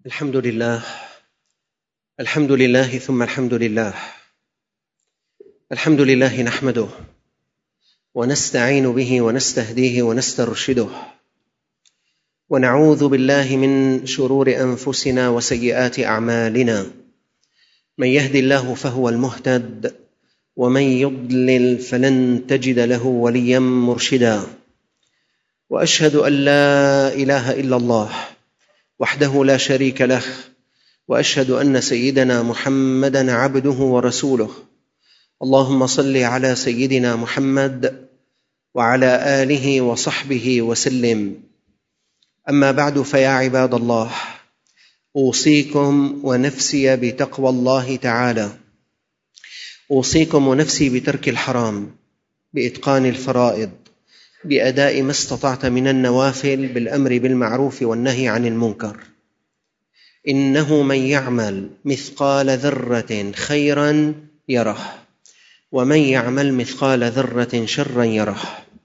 الحمد لله. الحمد لله ثم الحمد لله. الحمد لله نحمده ونستعين به ونستهديه ونسترشده، ونعوذ بالله من شرور أنفسنا وسيئات أعمالنا. من يهد الله فهو المهتد، ومن يضلل فلن تجد له وليا مرشدا. وأشهد أن لا إله إلا الله وحده لا شريك له، وأشهد أن سيدنا محمدًا عبده ورسوله. اللهم صل على سيدنا محمد وعلى آله وصحبه وسلم. أما بعد، فيا عباد الله، أوصيكم ونفسي بتقوى الله تعالى. أوصيكم ونفسي بترك الحرام، بإتقان الفرائض، بأداء ما استطعت من النوافل، بالأمر بالمعروف والنهي عن المنكر. إنه من يعمل مثقال ذرة خيرا يره، ومن يعمل مثقال ذرة شرا يره.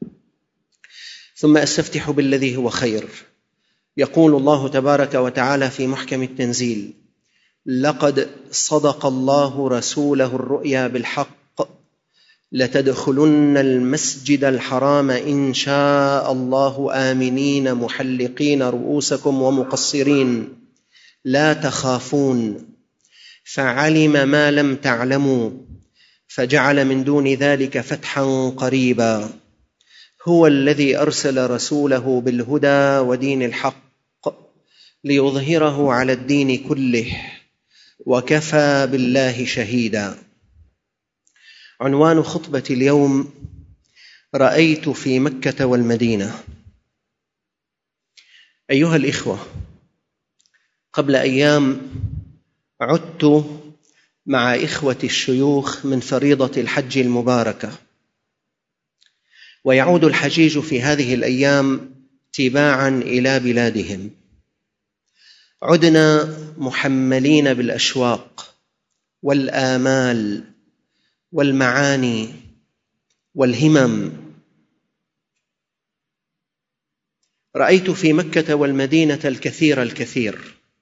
ثم أستفتح بالذي هو خير. يقول الله تبارك وتعالى في محكم التنزيل: لقد صدق الله رسوله الرؤيا بالحق، لتدخلن المسجد الحرام إن شاء الله آمنين محلقين رؤوسكم ومقصرين لا تخافون، فعلم ما لم تعلموا فجعل من دون ذلك فتحا قريبا. هو الذي أرسل رسوله بالهدى ودين الحق ليظهره على الدين كله، وكفى بالله شهيدا. عنوان خطبة اليوم: رأيت في مكة والمدينة. أيها الإخوة، قبل أيام عدت مع إخوة الشيوخ من فريضة الحج المباركة، ويعود الحجيج في هذه الأيام تباعا إلى بلادهم. عدنا محملين بالأشواق والآمال والمعاني والهمم. رأيت في مكة والمدينة الكثير.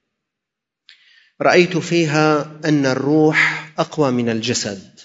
رأيت فيها أن الروح أقوى من الجسد.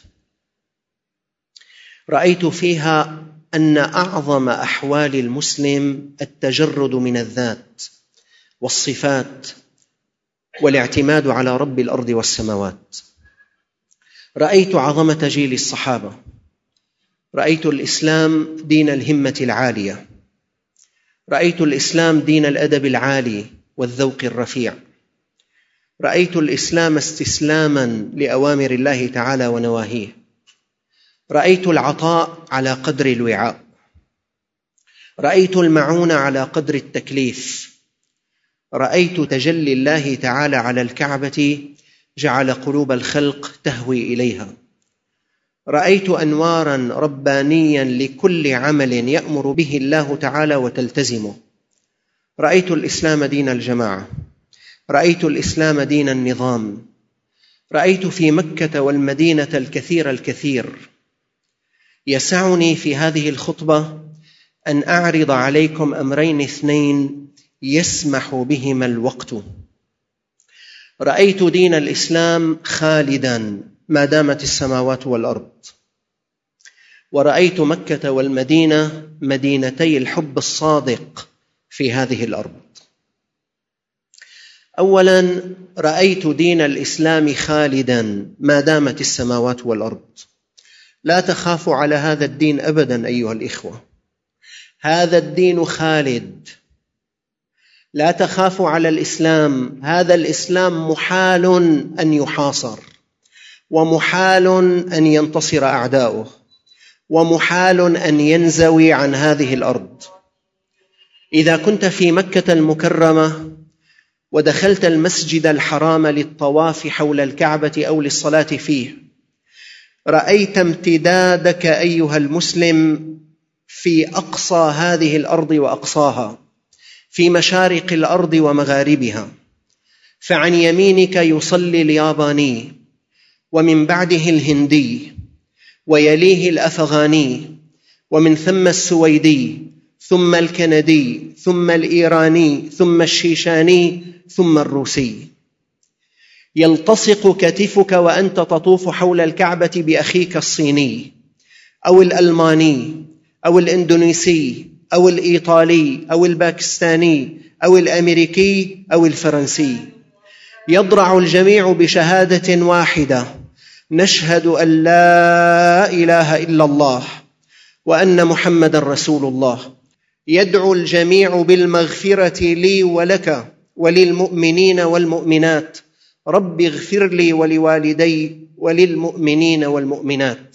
رأيت فيها أن أعظم أحوال المسلم التجرد من الذات والصفات والاعتماد على رب الأرض والسماوات. رأيت عظمة جيل الصحابة. رأيت الإسلام دين الهمة العالية. رأيت الإسلام دين الأدب العالي والذوق الرفيع. رأيت الإسلام استسلاما لأوامر الله تعالى ونواهيه. رأيت العطاء على قدر الوعاء. رأيت المعونة على قدر التكليف. رأيت تجلي الله تعالى على الكعبة جعل قلوب الخلق تهوي إليها. رأيت أنواراً ربانياً لكل عمل يأمر به الله تعالى وتلتزمه. رأيت الإسلام دين الجماعة. رأيت الإسلام دين النظام. رأيت في مكة والمدينة الكثير. يسعني في هذه الخطبة أن أعرض عليكم أمرين اثنين يسمح بهما الوقت. رأيت دين الإسلام خالداً ما دامت السماوات والأرض، ورأيت مكة والمدينة مدينتي الحب الصادق في هذه الأرض. أولاً، رأيت دين الإسلام خالداً ما دامت السماوات والأرض. لا تخافوا على هذا الدين أبداً أيها الإخوة، هذا الدين خالد. لا تخافوا على الإسلام، هذا الإسلام محال أن يحاصر، ومحال أن ينتصر أعداؤه، ومحال أن ينزوي عن هذه الأرض. إذا كنت في مكة المكرمة ودخلت المسجد الحرام للطواف حول الكعبة أو للصلاة فيه، رأيت امتدادك أيها المسلم في أقصى هذه الأرض وأقصاها، في مشارق الأرض ومغاربها. فعن يمينك يصلي الياباني، ومن بعده الهندي، ويليه الأفغاني، ومن ثم السويدي، ثم الكندي ثم الإيراني ثم الشيشاني ثم الروسي. يلتصق كتفك وأنت تطوف حول الكعبة بأخيك الصيني أو الألماني أو الإندونيسي أو الإيطالي أو الباكستاني أو الأمريكي أو الفرنسي. يضرع الجميع بشهادة واحدة: نشهد أن لا إله إلا الله وأن محمد رسول الله. يدعو الجميع بالمغفرة لي ولك وللمؤمنين والمؤمنات: رب اغفر لي ولوالدي وللمؤمنين والمؤمنات.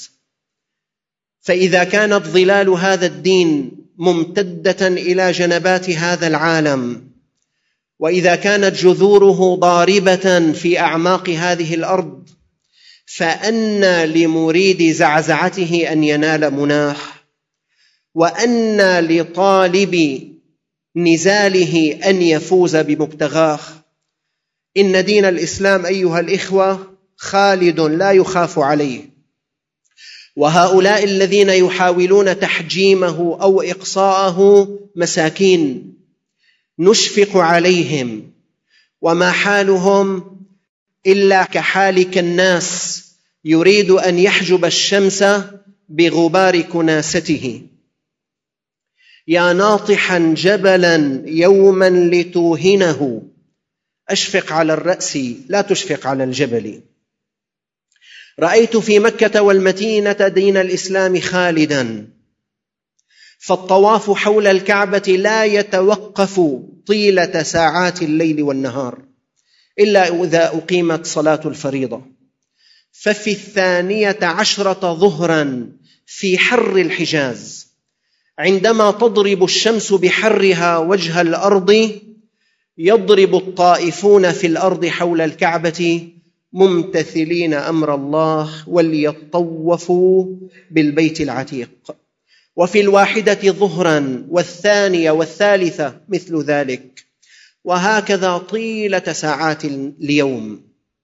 فإذا كانت ظلال هذا الدين ممتدة إلى جنبات هذا العالم، وإذا كانت جذوره ضاربة في أعماق هذه الأرض، فأنى لمريد زعزعته أن ينال مناه، وأنى لطالب نزاله أن يفوز بمبتغاه. إن دين الإسلام أيها الإخوة خالد لا يخاف عليه، وهؤلاء الذين يحاولون تحجيمه أو إقصاءه مساكين نشفق عليهم، وما حالهم إلا كحال كالناس يريد أن يحجب الشمس بغبار كناسته. يا ناطحا جبلا يوما لتوهنه، أشفق على الرأس لا تشفق على الجبل. رأيت في مكة والمدينة دين الإسلام خالدا، فالطواف حول الكعبة لا يتوقف طيلة ساعات الليل والنهار إلا إذا أقيمت صلاة الفريضة. ففي 12 ظهرا في حر الحجاز، عندما تضرب الشمس بحرها وجه الأرض، يضرب الطائفون في الأرض حول الكعبة ممتثلين أمر الله وليطوفوا بالبيت العتيق. وفي 1 ظهرا والثانية والثالثة مثل ذلك، وهكذا طيلة ساعات اليوم.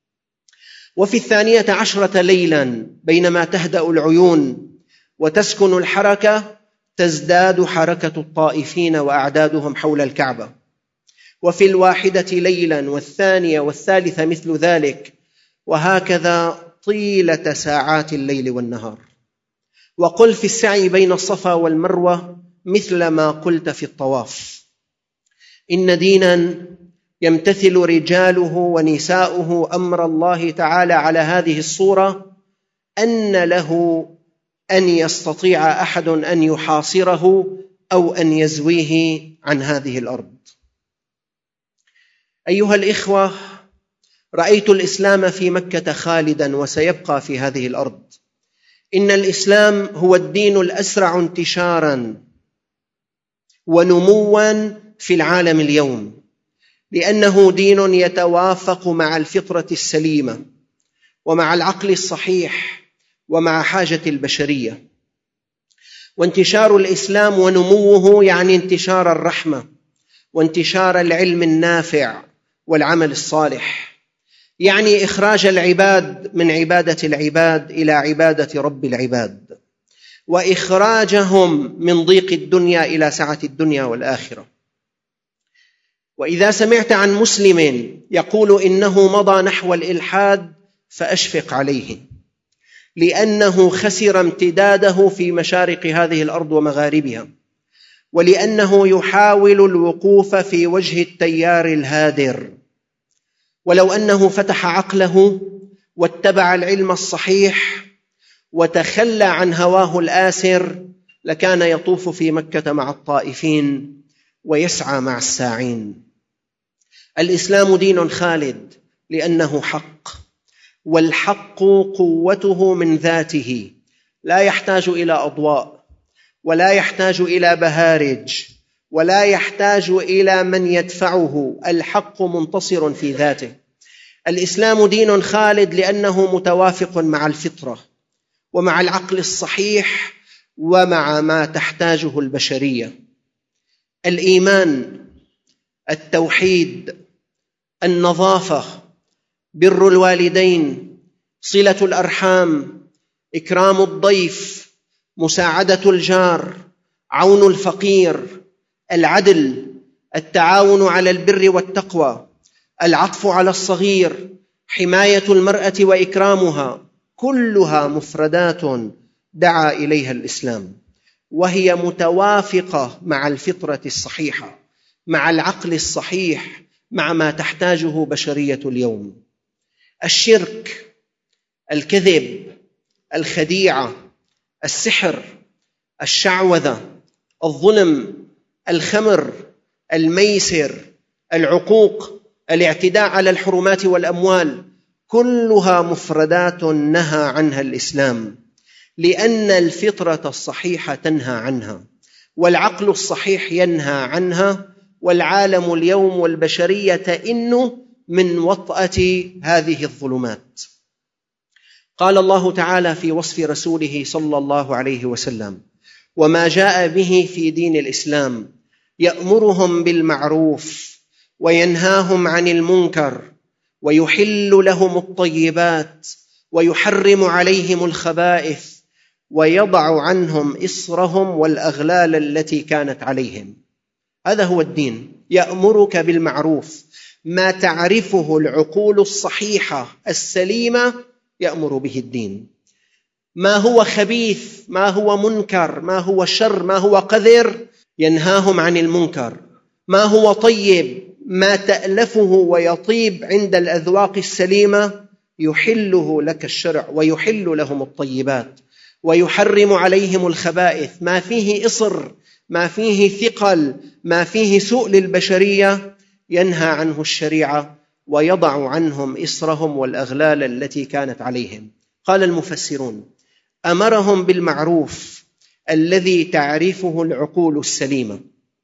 وفي 12 ليلا ليلا تهدأ العيون وتسكن الحركة، تزداد حركة الطائفين وأعدادهم حول الكعبة. وفي 1 ليلا والثانية والثالثة مثل ذلك، وهكذا طيلة ساعات الليل والنهار. وقل في السعي بين الصفا والمروة مثل ما قلت في الطواف. إن دينا يمتثل رجاله ونساؤه أمر الله تعالى على هذه الصورة، أن له أن يستطيع أحد أن يحاصره أو أن يزويه عن هذه الأرض. أيها الإخوة، رأيت الإسلام في مكة خالدا وسيبقى في هذه الأرض. إن الإسلام هو الدين الأسرع انتشارا ونموا في العالم اليوم، لأنه دين يتوافق مع الفطرة السليمة ومع العقل الصحيح ومع حاجة البشرية. وانتشار الإسلام ونموه يعني انتشار الرحمة وانتشار العلم النافع والعمل الصالح، يعني إخراج العباد من عبادة العباد إلى عبادة رب العباد، وإخراجهم من ضيق الدنيا إلى سعة الدنيا والآخرة. وإذا سمعت عن مسلم يقول إنه مضى نحو الإلحاد فأشفق عليه، لأنه خسر امتداده في مشارق هذه الأرض ومغاربها، ولأنه يحاول الوقوف في وجه التيار الهادر. ولو أنه فتح عقله واتبع العلم الصحيح وتخلى عن هواه الآسر، لكان يطوف في مكة مع الطائفين ويسعى مع الساعين. الإسلام دين خالد لأنه حق، والحق قوته من ذاته، لا يحتاج إلى أضواء ولا يحتاج إلى بهارج ولا يحتاج إلى من يدفعه. الحق منتصر في ذاته. الإسلام دين خالد لأنه متوافق مع الفطرة ومع العقل الصحيح ومع ما تحتاجه البشرية. الإيمان، التوحيد، النظافة، بر الوالدين، صلة الأرحام، إكرام الضيف، مساعدة الجار، عون الفقير، العدل، التعاون على البر والتقوى، العطف على الصغير، حماية المرأة وإكرامها، كلها مفردات دعا إليها الإسلام، وهي متوافقة مع الفطرة الصحيحة، مع العقل الصحيح، مع ما تحتاجه بشرية اليوم. الشرك، الكذب، الخديعة، السحر، الشعوذة، الظلم، الخمر، الميسر، العقوق، الاعتداء على الحرمات والأموال، كلها مفردات نهى عنها الإسلام، لأن الفطرة الصحيحة تنهى عنها، والعقل الصحيح ينهى عنها، والعالم اليوم والبشرية تئن من وطأة هذه الظلمات. قال الله تعالى في وصف رسوله صلى الله عليه وسلم: وما جاء به في دين الإسلام يأمرهم بالمعروف وينهاهم عن المنكر ويحل لهم الطيبات ويحرم عليهم الخبائث ويضع عنهم إصرهم والأغلال التي كانت عليهم. هذا هو الدين، يأمرك بالمعروف، ما تعرفه العقول الصحيحة السليمة يأمر به الدين. ما هو خبيث، ما هو منكر، ما هو شر، ما هو قذر، ينهاهم عن المنكر. ما هو طيب، ما تألفه ويطيب عند الأذواق السليمة، يحله لك الشرع ويحل لهم الطيبات، ويحرم عليهم الخبائث، ما فيه إصر، ما فيه ثقل، ما فيه سوء للبشرية، ينهى عنه الشريعة ويضع عنهم إصرهم والأغلال التي كانت عليهم. قال المفسرون: أمرهم بالمعروف الذي تعرفه العقول السليمة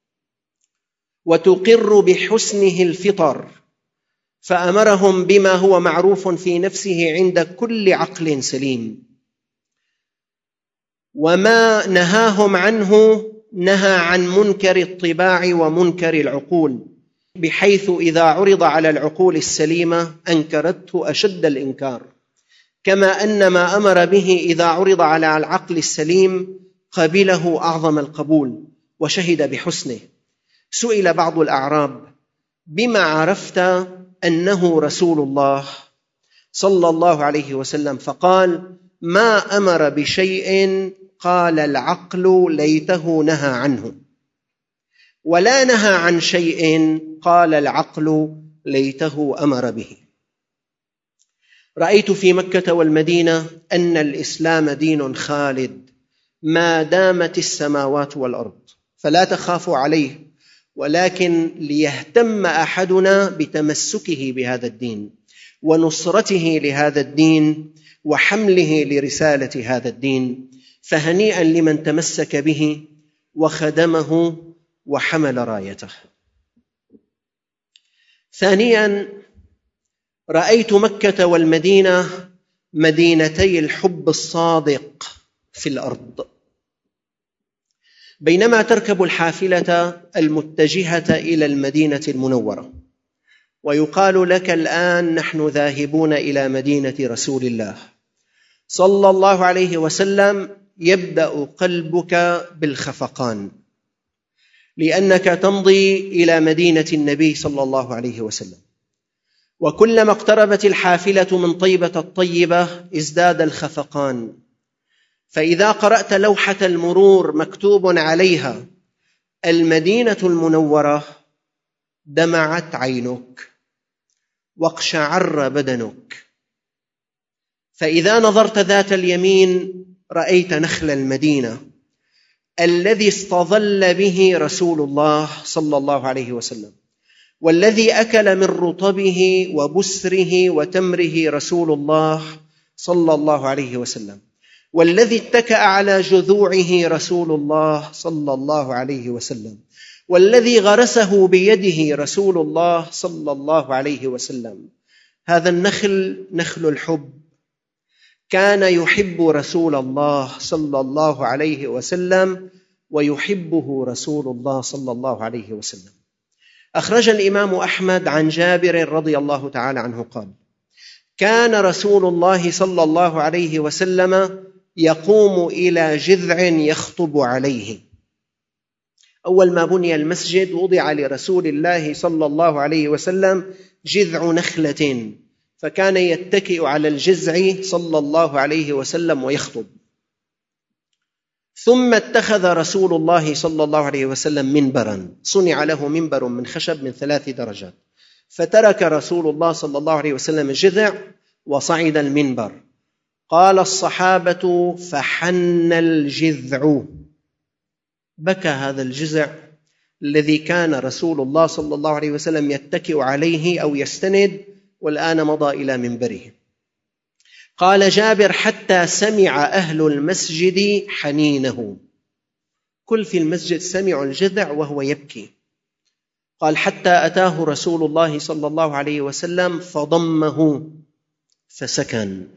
وتقر بحسنه الفطر، فأمرهم بما هو معروف في نفسه عند كل عقل سليم. وما نهاهم عنه نهى عن منكر الطباع ومنكر العقول، بحيث إذا عرض على العقول السليمة أنكرته أشد الإنكار، كما أن ما أمر به إذا عرض على العقل السليم قبله أعظم القبول وشهد بحسنه. سئل بعض الأعراب: بما عرفت أنه رسول الله صلى الله عليه وسلم؟ فقال: ما أمر بشيء قال العقل ليته نهى عنه، ولا نهى عن شيء قال العقل ليته أمر به. رأيت في مكة والمدينة أن الإسلام دين خالد ما دامت السماوات والأرض، فلا تخافوا عليه، ولكن ليهتم أحدنا بتمسكه بهذا الدين ونصرته لهذا الدين وحمله لرسالة هذا الدين. فهنيئا لمن تمسك به وخدمه وحمل رايته. ثانيا، رأيت مكة والمدينة مدينتي الحب الصادق في الأرض. بينما تركب الحافلة المتجهة إلى المدينة المنورة ويقال لك الآن نحن ذاهبون إلى مدينة رسول الله صلى الله عليه وسلم، يبدأ قلبك بالخفقان، لأنك تمضي إلى مدينة النبي صلى الله عليه وسلم. وكلما اقتربت الحافلة من طيبة الطيبة ازداد الخفقان، فإذا قرأت لوحة المرور مكتوب عليها المدينة المنورة دمعت عينك واقشعر بدنك. فإذا نظرت ذات اليمين رأيت نخل المدينة الذي استظل به رسول الله صلى الله عليه وسلم، والذي أكل من رطبه وبسره وتمره رسول الله صلى الله عليه وسلم، والذي اتكأ على جذوعه رسول الله صلى الله عليه وسلم، والذي غرسه بيده رسول الله صلى الله عليه وسلم. هذا النخل نخل الحب، كان يحب رسول الله صلى الله عليه وسلم ويحبه رسول الله صلى الله عليه وسلم. أخرج الإمام أحمد عن جابر رضي الله تعالى عنه قال: كان رسول الله صلى الله عليه وسلم يقوم إلى جذع يخطب عليه، أول ما بني المسجد وضع لرسول الله صلى الله عليه وسلم جذع نخلة، فكان يتكئ على الجذع صلى الله عليه وسلم ويخطب. ثم اتخذ رسول الله صلى الله عليه وسلم منبرا، صنع له منبر من خشب من 3 درجات، فترك رسول الله صلى الله عليه وسلم الجذع وصعد المنبر. قال الصحابة: فحن الجذع، بكى هذا الجذع الذي كان رسول الله صلى الله عليه وسلم يتكئ عليه أو يستند، والآن مضى إلى منبره. قال جابر: حتى سمع أهل المسجد حنينه، كل في المسجد سمعوا الجذع وهو يبكي. قال: حتى أتاه رسول الله صلى الله عليه وسلم فضمه فسكن.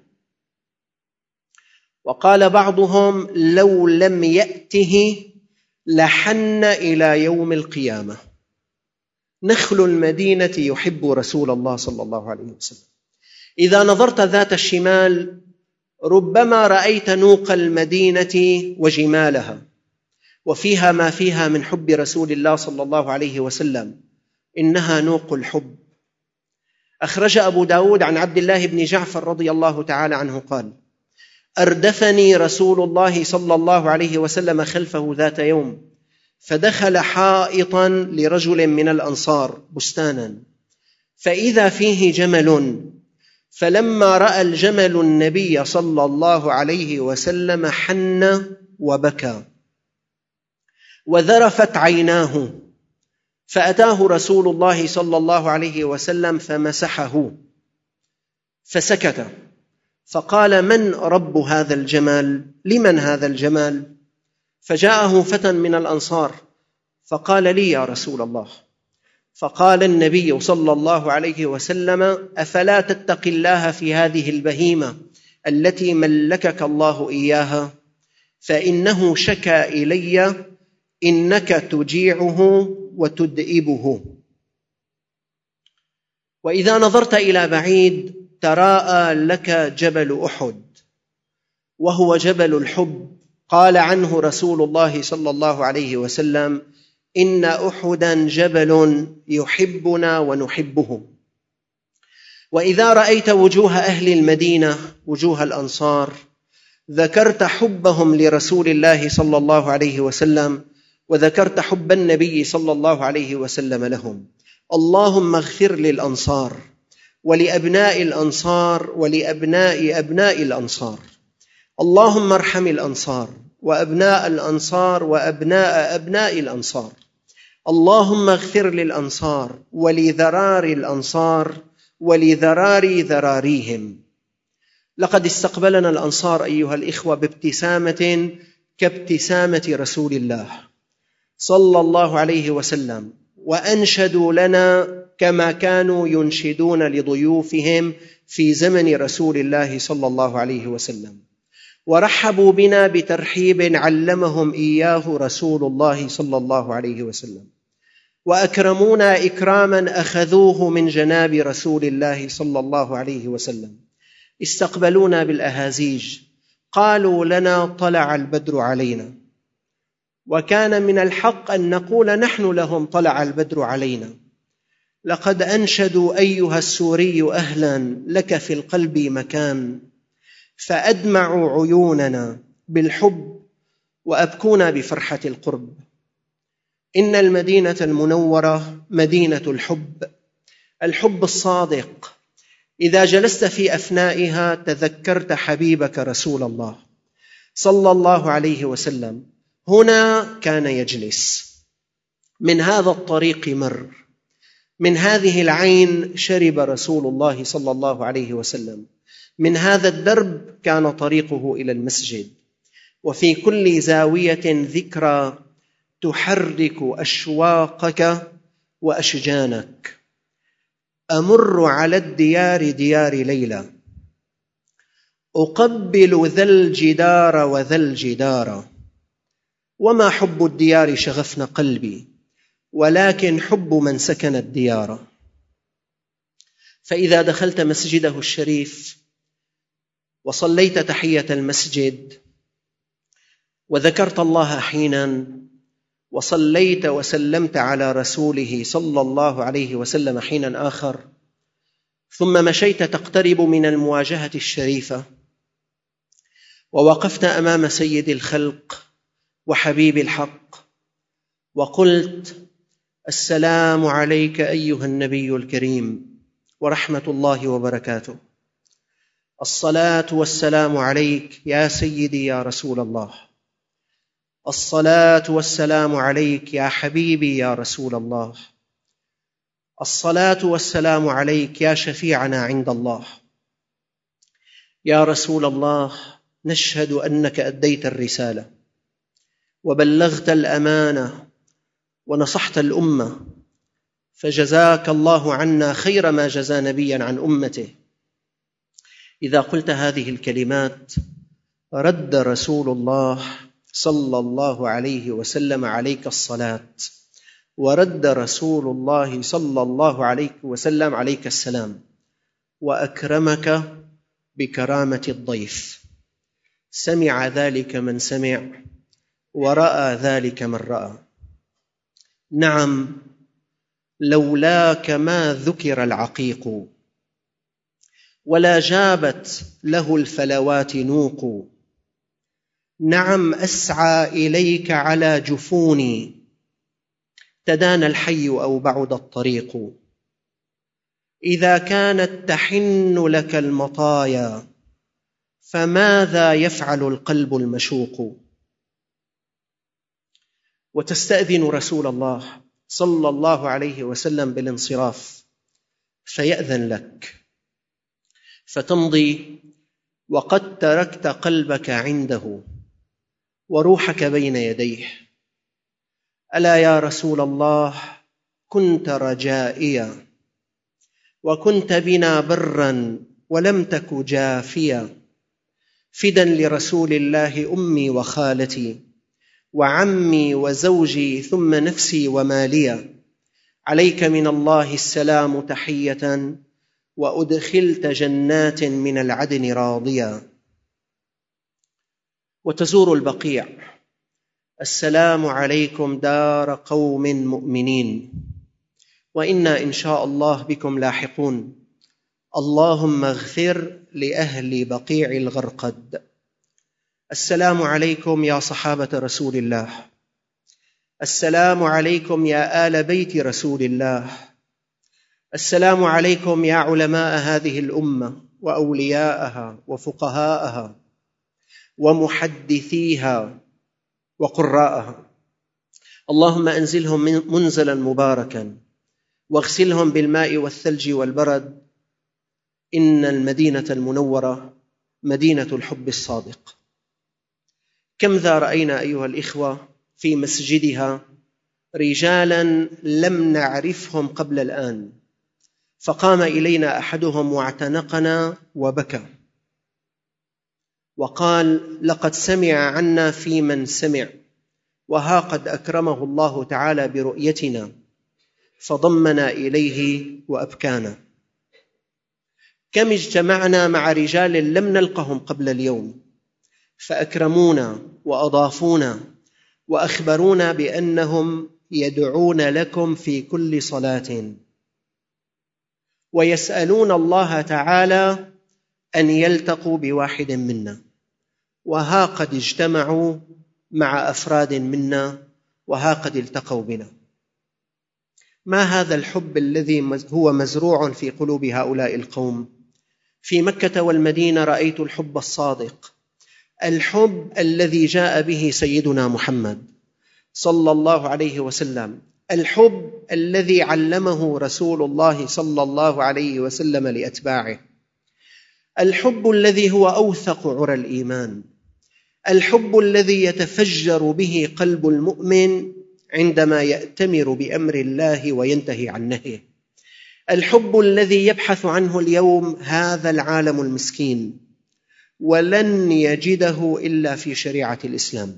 وقال بعضهم: لو لم يأته لحن إلى يوم القيامة. نخل المدينة يحب رسول الله صلى الله عليه وسلم. إذا نظرت ذات الشمال ربما رأيت نوق المدينة وجمالها، وفيها ما فيها من حب رسول الله صلى الله عليه وسلم، إنها نوق الحب. أخرج أبو داود عن عبد الله بن جعفر رضي الله تعالى عنه قال: أردفني رسول الله صلى الله عليه وسلم خلفه ذات يوم، فدخل حائطا لرجل من الأنصار بستانا، فإذا فيه جمل، فلما رأى الجمل النبي صلى الله عليه وسلم حن وبكى وذرفت عيناه، فأتاه رسول الله صلى الله عليه وسلم فمسحه فسكت، فقال: من رب هذا الجمال؟ لمن هذا الجمال؟ فجاءه فتى من الأنصار فقال: لي يا رسول الله. فقال النبي صلى الله عليه وسلم: أفلا تتقي الله في هذه البهيمة التي ملكك الله إياها؟ فإنه شكى إلي إنك تجيعه وتدئبه. وإذا نظرت إلى بعيد تراءى لك جبل أحد، وهو جبل الحب. قال عنه رسول الله صلى الله عليه وسلم: إن أحدا جبل يحبنا ونحبه. وإذا رأيت وجوه أهل المدينة، وجوه الأنصار، ذكرت حبهم لرسول الله صلى الله عليه وسلم، وذكرت حب النبي صلى الله عليه وسلم لهم. اللهم اغفر للأنصار ولأبناء الأنصار ولأبناء أبناء الأنصار. اللهم ارحم الأنصار وأبناء الأنصار وأبناء أبناء الأنصار. اللهم اغفر للأنصار ولذرار الأنصار ولذرار ذراريهم. لقد استقبلنا الأنصار أيها الإخوة بابتسامة كابتسامة رسول الله صلى الله عليه وسلم، وأنشدوا لنا كما كانوا ينشدون لضيوفهم في زمن رسول الله صلى الله عليه وسلم، ورحبوا بنا بترحيب علمهم إياه رسول الله صلى الله عليه وسلم، وأكرمونا إكراما أخذوه من جناب رسول الله صلى الله عليه وسلم. استقبلونا بالأهازيج، قالوا لنا: طلع البدر علينا. وكان من الحق أن نقول نحن لهم: طلع البدر علينا. لقد أنشدوا أيها السوري أهلا لك في القلب مكان، فأدمعوا عيوننا بالحب وأبكونا بفرحة القرب. إن المدينة المنورة مدينة الحب، الحب الصادق. إذا جلست في أفنائها تذكرت حبيبك رسول الله صلى الله عليه وسلم. هنا كان يجلس، من هذا الطريق مر، من هذه العين شرب رسول الله صلى الله عليه وسلم، من هذا الدرب كان طريقه إلى المسجد. وفي كل زاوية ذكرى تحرك أشواقك وأشجانك. أمر على الديار ديار ليلى، أقبل ذا الجدار وذا الجدار، وما حب الديار شغفن قلبي، ولكن حب من سكن الديار. فإذا دخلت مسجده الشريف وصليت تحية المسجد وذكرت الله حينا وصليت وسلمت على رسوله صلى الله عليه وسلم حينا آخر، ثم مشيت تقترب من المواجهة الشريفة، ووقفت أمام سيد الخلق وحبيب الحق وقلت: السلام عليك أيها النبي الكريم ورحمة الله وبركاته. الصلاة والسلام عليك يا سيدي يا رسول الله. الصلاة والسلام عليك يا حبيبي يا رسول الله. الصلاة والسلام عليك يا شفيعنا عند الله. يا رسول الله، نشهد أنك أديت الرسالة وبلغت الأمانة ونصحت الأمة، فجزاك الله عنا خير ما جزى نبيا عن أمته. إذا قلت هذه الكلمات رد رسول الله صلى الله عليه وسلم عليك الصلاة، ورد رسول الله صلى الله عليه وسلم عليك السلام، وأكرمك بكرامة الضيف. سمع ذلك من سمع، ورأى ذلك من رأى. نعم، لولاك ما ذكر العقيق، ولا جابت له الفلوات نوق. نعم، أسعى إليك على جفوني، تدانى الحي أو بعد الطريق. إذا كانت تحن لك المطايا، فماذا يفعل القلب المشوق؟ وتستأذن رسول الله صلى الله عليه وسلم بالانصراف، فيأذن لك، فتمضي وقد تركت قلبك عنده وروحك بين يديه. ألا يا رسول الله، كنت رجائيا، وكنت بنا برا ولم تك جافيا، فدا لرسول الله أمي وخالتي وعمي وزوجي ثم نفسي وماليا. عليك من الله السلام تحية، وأدخلت جنات من العدن راضيا. وتزور البقيع: السلام عليكم دار قوم مؤمنين، وإنا إن شاء الله بكم لاحقون. اللهم اغفر لأهل بقيع الغرقد. السلام عليكم يا صحابة رسول الله. السلام عليكم يا آل بيت رسول الله. السلام عليكم يا علماء هذه الأمة وأولياءها وفقهاءها ومحدثيها وقراءها. اللهم أنزلهم منزلا مباركا، واغسلهم بالماء والثلج والبرد. إن المدينة المنورة مدينة الحب الصادق. كم ذا رأينا أيها الإخوة في مسجدها رجالا لم نعرفهم قبل الآن، فقام إلينا أحدهم واعتنقنا وبكى وقال: لقد سمع عنا في من سمع، وها قد أكرمه الله تعالى برؤيتنا، فضمنا إليه وأبكانا. كم اجتمعنا مع رجال لم نلقهم قبل اليوم، فأكرمونا وأضافونا وأخبرونا بأنهم يدعون لكم في كل صلاة، ويسألون الله تعالى أن يلتقوا بواحد منا، وها قد اجتمعوا مع أفراد منا، وها قد التقوا بنا. ما هذا الحب الذي هو مزروع في قلوب هؤلاء القوم؟ في مكة والمدينة رأيت الحب الصادق، الحب الذي جاء به سيدنا محمد صلى الله عليه وسلم، الحب الذي علمه رسول الله صلى الله عليه وسلم لأتباعه، الحب الذي هو أوثق عرى الإيمان، الحب الذي يتفجر به قلب المؤمن عندما يأتمر بأمر الله وينتهي عن نهيه، الحب الذي يبحث عنه اليوم هذا العالم المسكين ولن يجده إلا في شريعة الإسلام،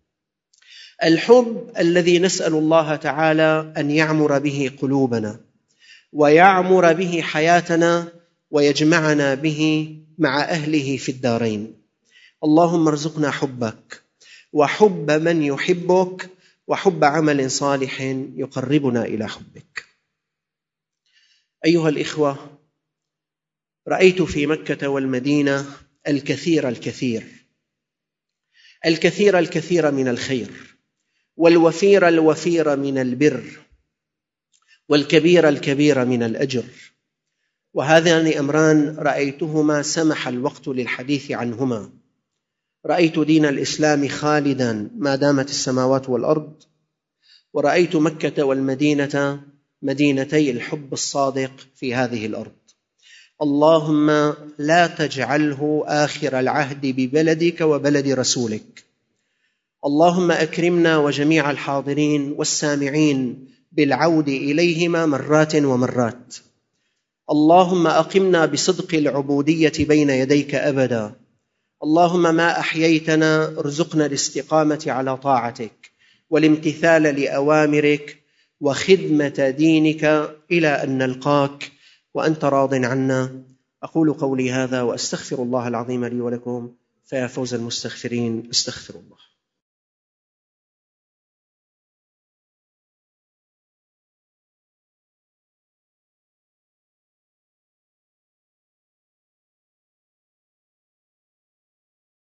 الحب الذي نسأل الله تعالى أن يعمر به قلوبنا ويعمر به حياتنا ويجمعنا به مع أهله في الدارين. اللهم ارزقنا حبك وحب من يحبك وحب عمل صالح يقربنا إلى حبك. أيها الإخوة، رأيت في مكة والمدينة الكثير من الخير، والوفير من البر، والكبير من الأجر، وهذان أمران رأيتهما سمح الوقت للحديث عنهما. رأيت دين الإسلام خالداً ما دامت السماوات والأرض، ورأيت مكة والمدينة مدينتي الحب الصادق في هذه الأرض. اللهم لا تجعله آخر العهد ببلدك وبلد رسولك. اللهم أكرمنا وجميع الحاضرين والسامعين بالعود إليهما مرات ومرات. اللهم أقمنا بصدق العبودية بين يديك أبدا. اللهم ما أحييتنا ارزقنا الاستقامة على طاعتك والامتثال لأوامرك وخدمة دينك إلى أن نلقاك وأنت راض عنا. أقول قولي هذا وأستغفر الله العظيم لي ولكم، فيا فوز المستغفرين، استغفر الله.